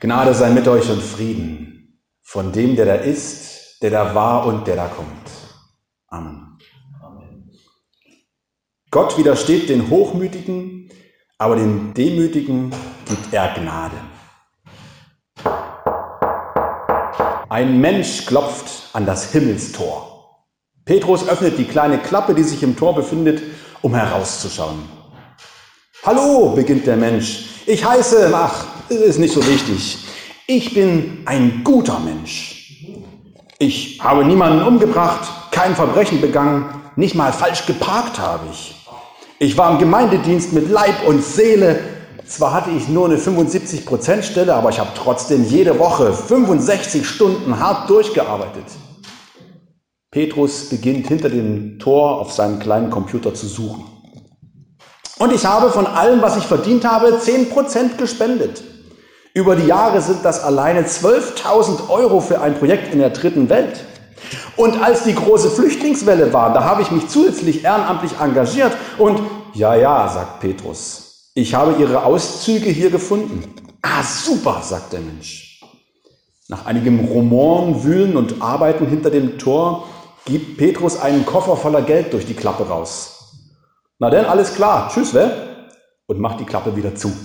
Gnade sei mit euch und Frieden von dem, der da ist, der da war und der da kommt. Amen. Gott widersteht den Hochmütigen, aber den Demütigen gibt er Gnade. Ein Mensch klopft an das Himmelstor. Petrus öffnet die kleine Klappe, die sich im Tor befindet, um herauszuschauen. Hallo, beginnt der Mensch. Ich heiße, ist nicht so wichtig. Ich bin ein guter Mensch. Ich habe niemanden umgebracht, kein Verbrechen begangen, nicht mal falsch geparkt habe ich. Ich war im Gemeindedienst mit Leib und Seele. Zwar hatte ich nur eine 75%-Stelle, aber ich habe trotzdem jede Woche 65 Stunden hart durchgearbeitet. Petrus beginnt hinter dem Tor auf seinem kleinen Computer zu suchen. Und ich habe von allem, was ich verdient habe, 10% gespendet. Über die Jahre sind das alleine 12.000 Euro für ein Projekt in der dritten Welt. Und als die große Flüchtlingswelle war, da habe ich mich zusätzlich ehrenamtlich engagiert. Und ja, sagt Petrus, ich habe Ihre Auszüge hier gefunden. Ah, super, sagt der Mensch. Nach einigem Rumoren, Wühlen und Arbeiten hinter dem Tor gibt Petrus einen Koffer voller Geld durch die Klappe raus. Na denn, alles klar, tschüss, und macht die Klappe wieder zu.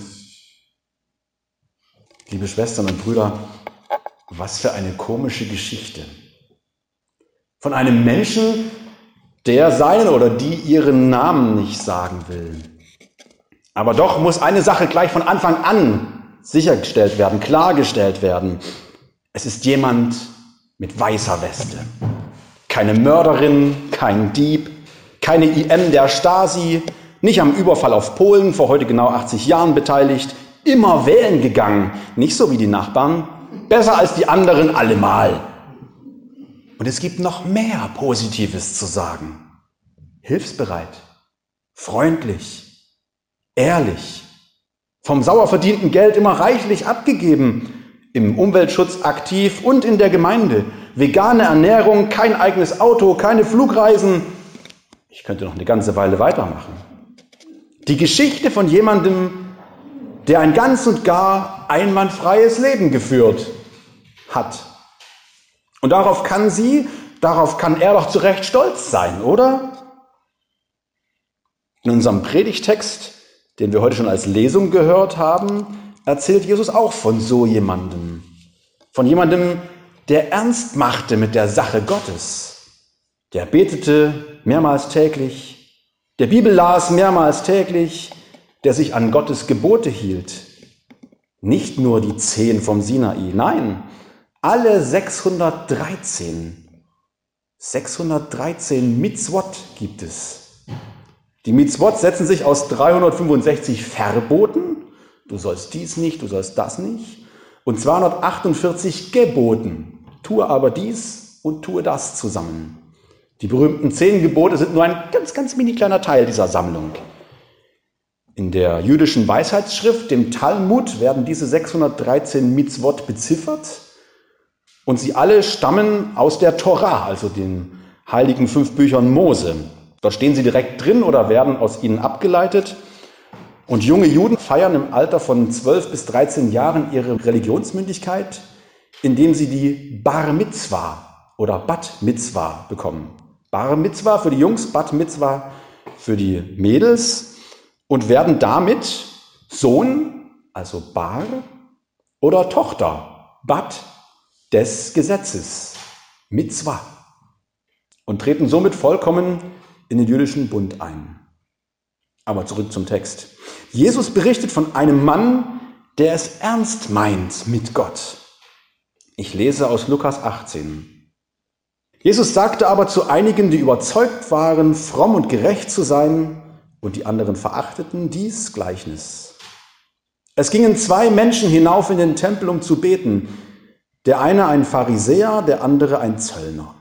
Liebe Schwestern und Brüder, was für eine komische Geschichte. Von einem Menschen, der seinen oder die ihren Namen nicht sagen will. Aber doch muss eine Sache gleich von Anfang an sichergestellt werden, klargestellt werden. Es ist jemand mit weißer Weste. Keine Mörderin, kein Dieb, keine IM der Stasi, nicht am Überfall auf Polen vor heute genau 80 Jahren beteiligt, immer wählen gegangen, nicht so wie die Nachbarn, besser als die anderen allemal. Und es gibt noch mehr Positives zu sagen. Hilfsbereit, freundlich, ehrlich, vom sauer verdienten Geld immer reichlich abgegeben, im Umweltschutz aktiv und in der Gemeinde, vegane Ernährung, kein eigenes Auto, keine Flugreisen. Ich könnte noch eine ganze Weile weitermachen. Die Geschichte von jemandem, der ein ganz und gar einwandfreies Leben geführt hat. Und darauf kann er doch zu Recht stolz sein, oder? In unserem Predigtext, den wir heute schon als Lesung gehört haben, erzählt Jesus auch von so jemandem. Von jemandem, der ernst machte mit der Sache Gottes. Der betete mehrmals täglich, der Bibel las mehrmals täglich, der sich an Gottes Gebote hielt. Nicht nur die 10 vom Sinai, nein, alle 613. 613 Mitzvot gibt es. Die Mitzvot setzen sich aus 365 Verboten, du sollst dies nicht, du sollst das nicht, und 248 Geboten, tue aber dies und tue das zusammen. Die berühmten 10 Gebote sind nur ein ganz, ganz mini kleiner Teil dieser Sammlung. In der jüdischen Weisheitsschrift, dem Talmud, werden diese 613 Mitzvot beziffert und sie alle stammen aus der Torah, also den heiligen 5 Büchern Mose. Da stehen sie direkt drin oder werden aus ihnen abgeleitet. Und junge Juden feiern im Alter von 12 bis 13 Jahren ihre Religionsmündigkeit, indem sie die Bar Mitzwa oder Bat Mitzwa bekommen. Bar Mitzwa für die Jungs, Bat Mitzwa für die Mädels und werden damit Sohn, also Bar, oder Tochter, Bat, des Gesetzes, Mitzwa, und treten somit vollkommen in den jüdischen Bund ein. Aber zurück zum Text. Jesus berichtet von einem Mann, der es ernst meint mit Gott. Ich lese aus Lukas 18. Jesus sagte aber zu einigen, die überzeugt waren, fromm und gerecht zu sein, und die anderen verachteten dies Gleichnis. Es gingen 2 Menschen hinauf in den Tempel, um zu beten. Der eine ein Pharisäer, der andere ein Zöllner.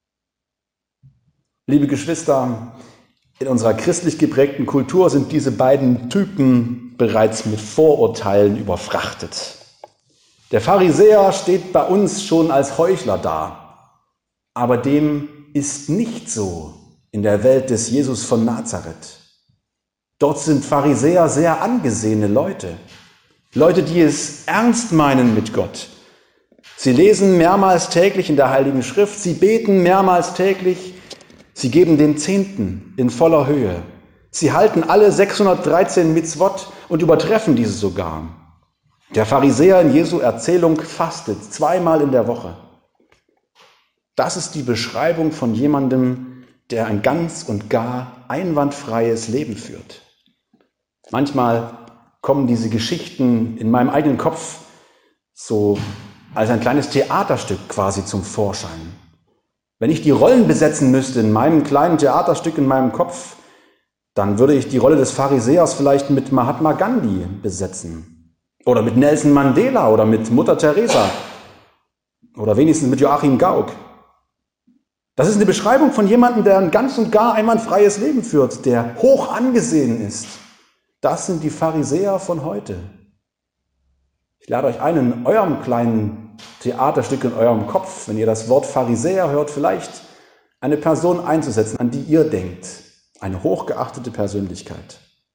Liebe Geschwister, in unserer christlich geprägten Kultur sind diese beiden Typen bereits mit Vorurteilen überfrachtet. Der Pharisäer steht bei uns schon als Heuchler da, aber dem ist nicht so in der Welt des Jesus von Nazareth. Dort sind Pharisäer sehr angesehene Leute. Leute, die es ernst meinen mit Gott. Sie lesen mehrmals täglich in der Heiligen Schrift, sie beten mehrmals täglich, sie geben den Zehnten in voller Höhe. Sie halten alle 613 Mitzvot und übertreffen diese sogar. Der Pharisäer in Jesu Erzählung fastet 2-mal in der Woche. Das ist die Beschreibung von jemandem, der ein ganz und gar einwandfreies Leben führt. Manchmal kommen diese Geschichten in meinem eigenen Kopf so als ein kleines Theaterstück quasi zum Vorschein. Wenn ich die Rollen besetzen müsste in meinem kleinen Theaterstück in meinem Kopf, dann würde ich die Rolle des Pharisäers vielleicht mit Mahatma Gandhi besetzen. Oder mit Nelson Mandela oder mit Mutter Teresa. Oder wenigstens mit Joachim Gauck. Das ist eine Beschreibung von jemandem, der ein ganz und gar einwandfreies Leben führt, der hoch angesehen ist. Das sind die Pharisäer von heute. Ich lade euch ein, in eurem kleinen Theaterstück in eurem Kopf, wenn ihr das Wort Pharisäer hört, vielleicht eine Person einzusetzen, an die ihr denkt. Eine hochgeachtete Persönlichkeit.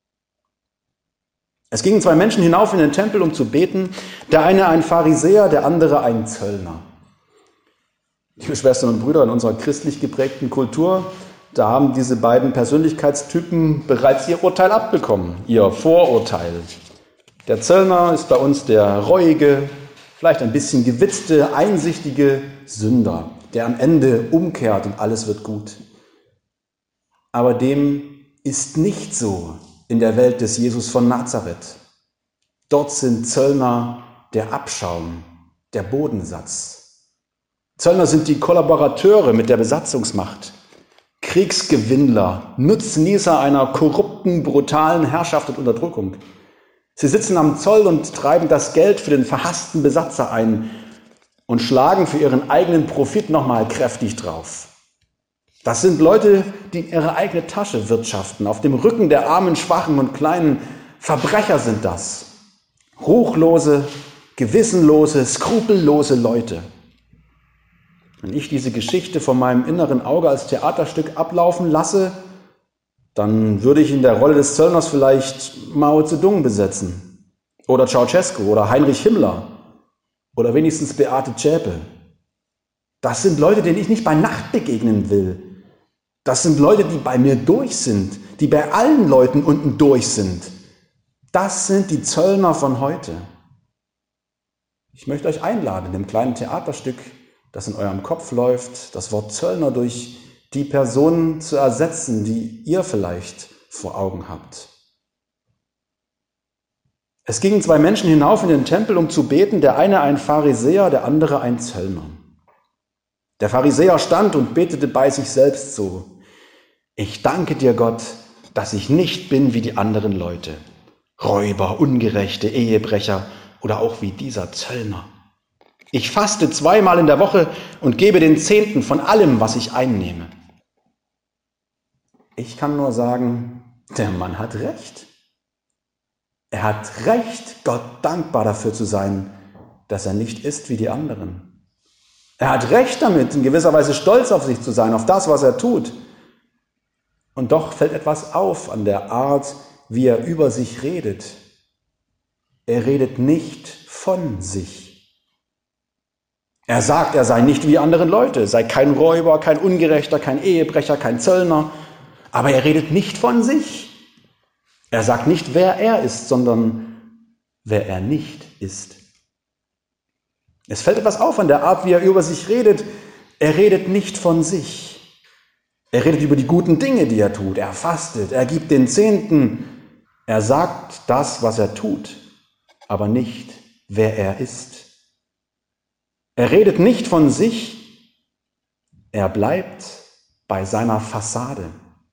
Es gingen 2 Menschen hinauf in den Tempel, um zu beten. Der eine ein Pharisäer, der andere ein Zöllner. Liebe Schwestern und Brüder, in unserer christlich geprägten Kultur, da haben diese beiden Persönlichkeitstypen bereits ihr Urteil abbekommen, ihr Vorurteil. Der Zöllner ist bei uns der reuige, vielleicht ein bisschen gewitzte, einsichtige Sünder, der am Ende umkehrt und alles wird gut. Aber dem ist nicht so in der Welt des Jesus von Nazareth. Dort sind Zöllner der Abschaum, der Bodensatz. Zöllner sind die Kollaborateure mit der Besatzungsmacht, Kriegsgewinnler, Nutznießer einer korrupten, brutalen Herrschaft und Unterdrückung. Sie sitzen am Zoll und treiben das Geld für den verhassten Besatzer ein und schlagen für ihren eigenen Profit nochmal kräftig drauf. Das sind Leute, die in ihre eigene Tasche wirtschaften, auf dem Rücken der armen, schwachen und kleinen. Verbrecher sind das. Ruchlose, gewissenlose, skrupellose Leute. Wenn ich diese Geschichte vor meinem inneren Auge als Theaterstück ablaufen lasse, dann würde ich in der Rolle des Zöllners vielleicht Mao Zedong besetzen. Oder Ceausescu oder Heinrich Himmler. Oder wenigstens Beate Zschäpe. Das sind Leute, denen ich nicht bei Nacht begegnen will. Das sind Leute, die bei mir durch sind, die bei allen Leuten unten durch sind. Das sind die Zöllner von heute. Ich möchte euch einladen, in dem kleinen Theaterstück, das in eurem Kopf läuft, das Wort Zöllner durch die Personen zu ersetzen, die ihr vielleicht vor Augen habt. Es gingen 2 Menschen hinauf in den Tempel, um zu beten, der eine ein Pharisäer, der andere ein Zöllner. Der Pharisäer stand und betete bei sich selbst so: Ich danke dir, Gott, dass ich nicht bin wie die anderen Leute, Räuber, Ungerechte, Ehebrecher oder auch wie dieser Zöllner. Ich faste 2-mal in der Woche und gebe den Zehnten von allem, was ich einnehme. Ich kann nur sagen, der Mann hat recht. Er hat recht, Gott dankbar dafür zu sein, dass er nicht ist wie die anderen. Er hat recht damit, in gewisser Weise stolz auf sich zu sein, auf das, was er tut. Und doch fällt etwas auf an der Art, wie er über sich redet. Er redet nicht von sich. Er sagt, er sei nicht wie andere Leute, sei kein Räuber, kein Ungerechter, kein Ehebrecher, kein Zöllner. Aber er redet nicht von sich. Er sagt nicht, wer er ist, sondern wer er nicht ist. Es fällt etwas auf an der Art, wie er über sich redet. Er redet nicht von sich. Er redet über die guten Dinge, die er tut. Er fastet, er gibt den Zehnten. Er sagt das, was er tut, aber nicht, wer er ist. Er redet nicht von sich. Er bleibt bei seiner Fassade.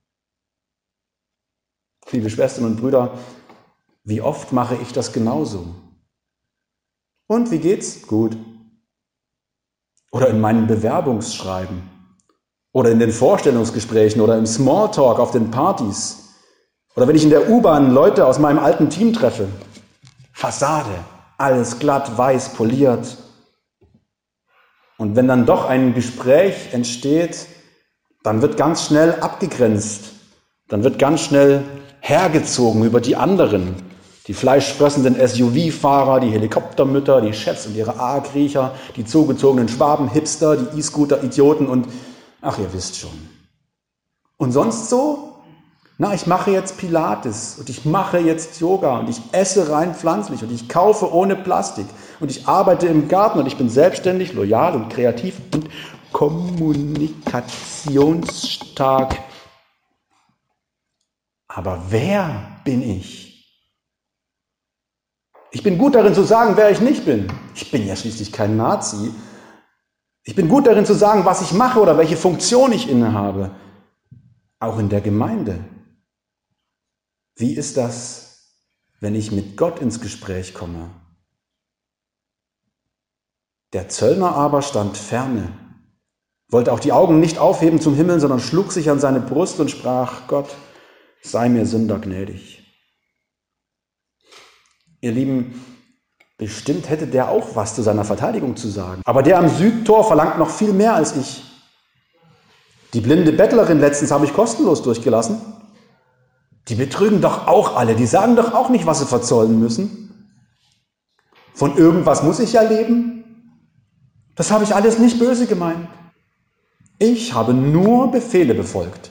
Liebe Schwestern und Brüder, wie oft mache ich das genauso? Und wie geht's? Gut. Oder in meinen Bewerbungsschreiben. Oder in den Vorstellungsgesprächen oder im Smalltalk auf den Partys. Oder wenn ich in der U-Bahn Leute aus meinem alten Team treffe. Fassade, alles glatt, weiß, poliert. Und wenn dann doch ein Gespräch entsteht, dann wird ganz schnell abgegrenzt. Dann wird ganz schnell hergezogen über die anderen. Die fleischfressenden SUV-Fahrer, die Helikoptermütter, die Chefs und ihre A-Kriecher, die zugezogenen Schwaben-Hipster, die E-Scooter-Idioten und ach, ihr wisst schon. Und sonst so? Na, ich mache jetzt Pilates und ich mache jetzt Yoga und ich esse rein pflanzlich und ich kaufe ohne Plastik und ich arbeite im Garten und ich bin selbstständig, loyal und kreativ und kommunikationsstark. Aber wer bin ich? Ich bin gut darin zu sagen, wer ich nicht bin. Ich bin ja schließlich kein Nazi. Ich bin gut darin zu sagen, was ich mache oder welche Funktion ich innehabe. Auch in der Gemeinde. Wie ist das, wenn ich mit Gott ins Gespräch komme? Der Zöllner aber stand ferne, wollte auch die Augen nicht aufheben zum Himmel, sondern schlug sich an seine Brust und sprach: Gott, sei mir Sünder gnädig. Ihr Lieben, bestimmt hätte der auch was zu seiner Verteidigung zu sagen. Aber der am Südtor verlangt noch viel mehr als ich. Die blinde Bettlerin letztens habe ich kostenlos durchgelassen. Die betrügen doch auch alle, die sagen doch auch nicht, was sie verzollen müssen. Von irgendwas muss ich ja leben. Das habe ich alles nicht böse gemeint. Ich habe nur Befehle befolgt.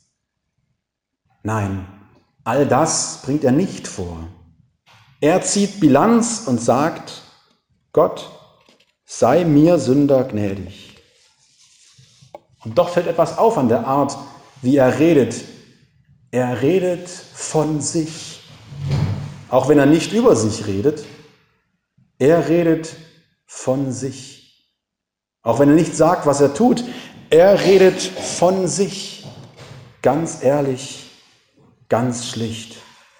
Nein, all das bringt er nicht vor. Er zieht Bilanz und sagt: Gott, sei mir Sünder gnädig. Und doch fällt etwas auf an der Art, wie er redet. Er redet von sich. Auch wenn er nicht über sich redet, er redet von sich. Auch wenn er nicht sagt, was er tut, er redet von sich. Ganz ehrlich, ganz schlicht.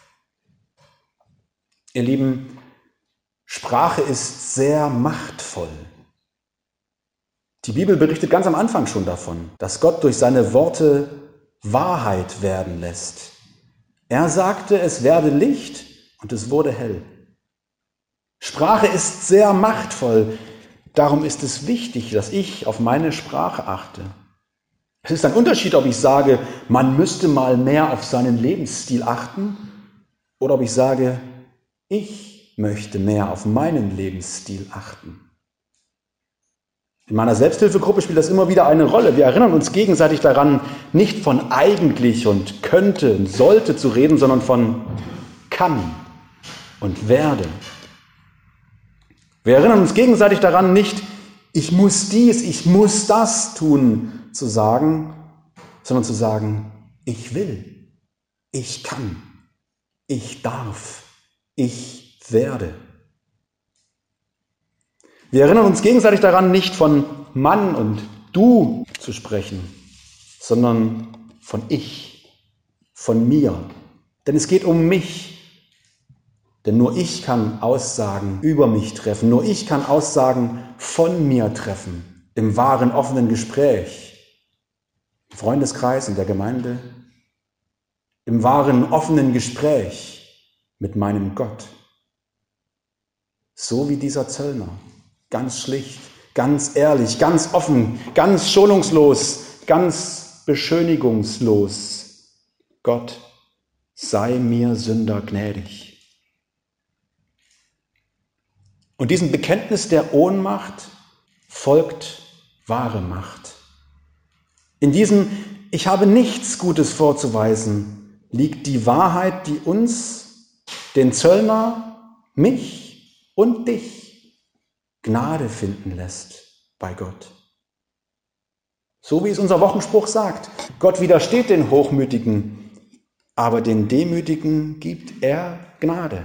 Ihr Lieben, Sprache ist sehr machtvoll. Die Bibel berichtet ganz am Anfang schon davon, dass Gott durch seine Worte Wahrheit werden lässt. Er sagte, es werde Licht und es wurde hell. Sprache ist sehr machtvoll. Darum ist es wichtig, dass ich auf meine Sprache achte. Es ist ein Unterschied, ob ich sage, man müsste mal mehr auf seinen Lebensstil achten, oder ob ich sage, ich möchte mehr auf meinen Lebensstil achten. In meiner Selbsthilfegruppe spielt das immer wieder eine Rolle. Wir erinnern uns gegenseitig daran, nicht von eigentlich und könnte und sollte zu reden, sondern von kann und werde. Wir erinnern uns gegenseitig daran, nicht ich muss dies, ich muss das tun zu sagen, sondern zu sagen, ich will, ich kann, ich darf, ich werde. Wir erinnern uns gegenseitig daran, nicht von Mann und du zu sprechen, sondern von ich, von mir. Denn es geht um mich. Denn nur ich kann Aussagen über mich treffen. Nur ich kann Aussagen von mir treffen. Im wahren, offenen Gespräch. Im Freundeskreis, in der Gemeinde. Im wahren, offenen Gespräch mit meinem Gott. So wie dieser Zöllner. Ganz schlicht, ganz ehrlich, ganz offen, ganz schonungslos, ganz beschönigungslos. Gott, sei mir Sünder gnädig. Und diesem Bekenntnis der Ohnmacht folgt wahre Macht. In diesem Ich habe nichts Gutes vorzuweisen liegt die Wahrheit, die uns, den Zöllner, mich und dich, Gnade finden lässt bei Gott. So wie es unser Wochenspruch sagt, Gott widersteht den Hochmütigen, aber den Demütigen gibt er Gnade.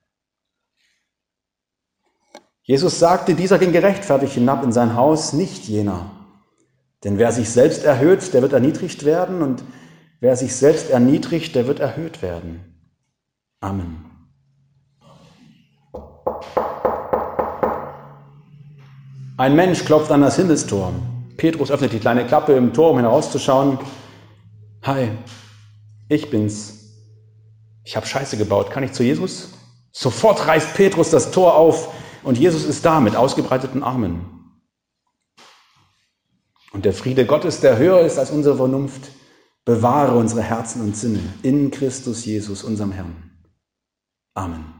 Jesus sagte, dieser ging gerechtfertigt hinab in sein Haus, nicht jener. Denn wer sich selbst erhöht, der wird erniedrigt werden, und wer sich selbst erniedrigt, der wird erhöht werden. Amen. Ein Mensch klopft an das Himmelstor. Petrus öffnet die kleine Klappe im Tor, um hinauszuschauen. Hi, ich bin's. Ich habe Scheiße gebaut. Kann ich zu Jesus? Sofort reißt Petrus das Tor auf und Jesus ist da mit ausgebreiteten Armen. Und der Friede Gottes, der höher ist als unsere Vernunft, bewahre unsere Herzen und Sinne in Christus Jesus, unserem Herrn. Amen.